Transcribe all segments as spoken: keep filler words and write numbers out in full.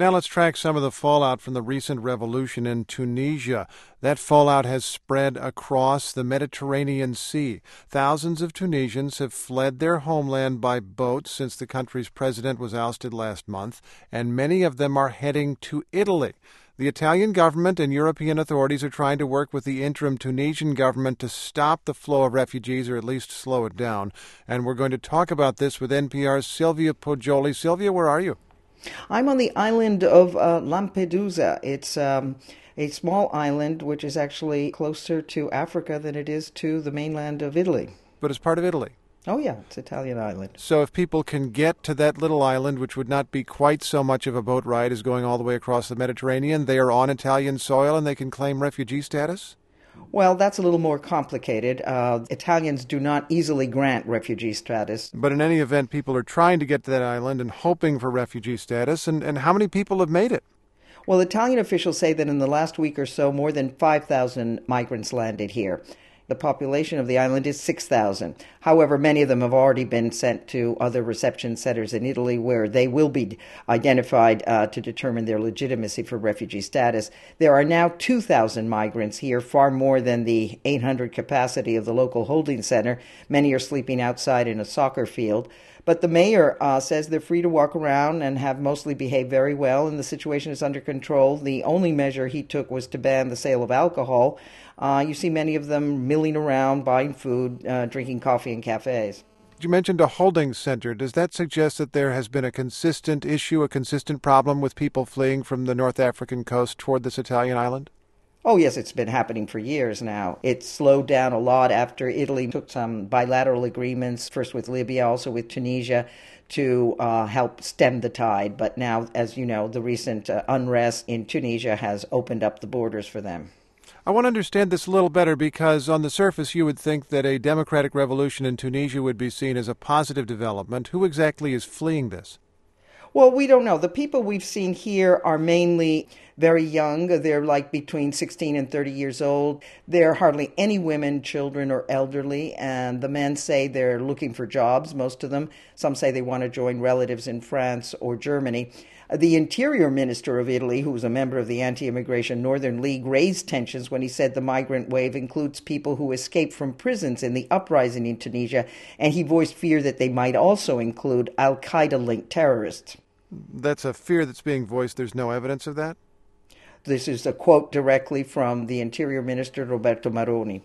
Now let's track some of the fallout from the recent revolution in Tunisia. That fallout has spread across the Mediterranean Sea. Thousands of Tunisians have fled their homeland by boat since the country's president was ousted last month, and many of them are heading to Italy. The Italian government and European authorities are trying to work with the interim Tunisian government to stop the flow of refugees, or at least slow it down. And we're going to talk about this with N P R's Silvia Poggioli. Silvia, where are you? I'm on the island of uh, Lampedusa. It's um, a small island which is actually closer to Africa than it is to the mainland of Italy. But it's part of Italy. Oh, yeah, it's an Italian island. So if people can get to that little island, which would not be quite so much of a boat ride as going all the way across the Mediterranean, they are on Italian soil and they can claim refugee status? Well, that's a little more complicated. Uh, Italians do not easily grant refugee status. But in any event, people are trying to get to that island and hoping for refugee status. And, and how many people have made it? Well, Italian officials say that in the last week or so, more than five thousand migrants landed here. The population of the island is six thousand. However, many of them have already been sent to other reception centers in Italy where they will be identified uh, to determine their legitimacy for refugee status. There are now two thousand migrants here, far more than the eight hundred capacity of the local holding center. Many are sleeping outside in a soccer field. But the mayor uh, says they're free to walk around and have mostly behaved very well, and the situation is under control. The only measure he took was to ban the sale of alcohol. Uh, you see many of them milling around, buying food, uh, drinking coffee in cafes. You mentioned a holding center. Does that suggest that there has been a consistent issue, a consistent problem with people fleeing from the North African coast toward this Italian island? Oh, yes, it's been happening for years now. It slowed down a lot after Italy took some bilateral agreements, first with Libya, also with Tunisia, to uh, help stem the tide. But now, as you know, the recent uh, unrest in Tunisia has opened up the borders for them. I want to understand this a little better because on the surface you would think that a democratic revolution in Tunisia would be seen as a positive development. Who exactly is fleeing this? Well, we don't know. The people we've seen here are mainly very young. They're like between sixteen and thirty years old. There are hardly any women, children, or elderly. And the men say they're looking for jobs, most of them. Some say they want to join relatives in France or Germany. The interior minister of Italy, who was a member of the anti-immigration Northern League, raised tensions when he said the migrant wave includes people who escaped from prisons in the uprising in Tunisia, and he voiced fear that they might also include al-Qaeda-linked terrorists. That's a fear that's being voiced. There's no evidence of that? This is a quote directly from the Interior Minister, Roberto Maroni.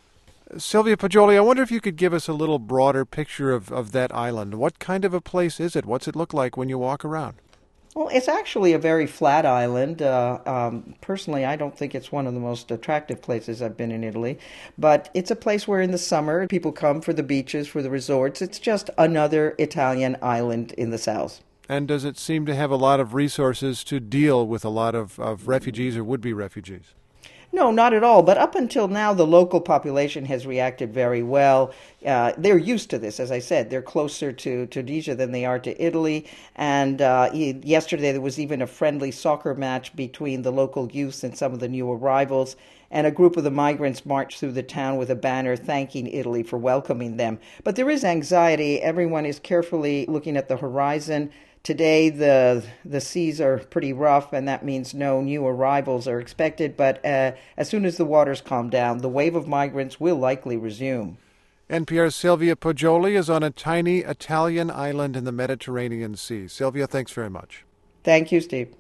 Silvia Poggioli, I wonder if you could give us a little broader picture of, of that island. What kind of a place is it? What's it look like when you walk around? Well, it's actually a very flat island. Uh, um, personally, I don't think it's one of the most attractive places I've been in Italy. But it's a place where in the summer people come for the beaches, for the resorts. It's just another Italian island in the south. And does it seem to have a lot of resources to deal with a lot of, of refugees or would-be refugees? No, not at all. But up until now, the local population has reacted very well. Uh, they're used to this, as I said. They're closer to Tunisia than they are to Italy. And uh, yesterday there was even a friendly soccer match between the local youth and some of the new arrivals. And a group of the migrants marched through the town with a banner thanking Italy for welcoming them. But there is anxiety. Everyone is carefully looking at the horizon. Today, the the seas are pretty rough, and that means no new arrivals are expected. But uh, as soon as the waters calm down, the wave of migrants will likely resume. N P R's Silvia Poggioli is on a tiny Italian island in the Mediterranean Sea. Silvia, thanks very much. Thank you, Steve.